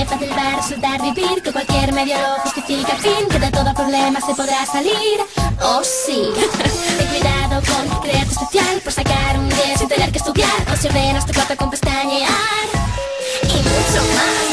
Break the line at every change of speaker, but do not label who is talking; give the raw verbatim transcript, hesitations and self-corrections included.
fácil va a resultar vivir, que cualquier medio lo justifica. Al fin, que de todo problema se podrá salir. Oh sí. Ten cuidado con creerte especial por sacar un diez sin tener que estudiar, o si ordenas tu cuarto con pestañear y mucho más.